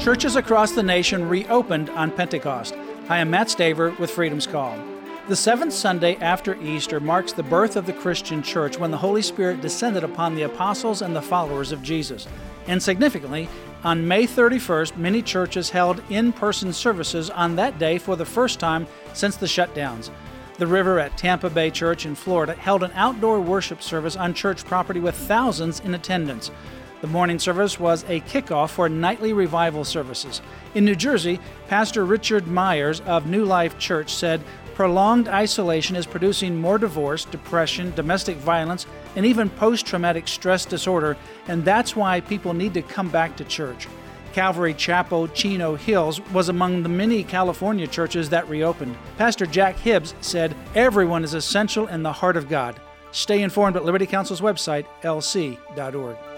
Churches across the nation reopened on Pentecost. I am Matt Staver with Freedom's Call. The seventh Sunday after Easter marks the birth of the Christian church when the Holy Spirit descended upon the apostles and the followers of Jesus. And significantly, on May 31st, many churches held in-person services on that day for the first time since the shutdowns. The River at Tampa Bay Church in Florida held an outdoor worship service on church property with thousands in attendance. The morning service was a kickoff for nightly revival services. In New Jersey, Pastor Richard Myers of New Life Church said, "Prolonged isolation is producing more divorce, depression, domestic violence, and even post-traumatic stress disorder, and that's why people need to come back to church." Calvary Chapel, Chino Hills was among the many California churches that reopened. Pastor Jack Hibbs said, "Everyone is essential in the heart of God." Stay informed at Liberty Counsel's website, lc.org.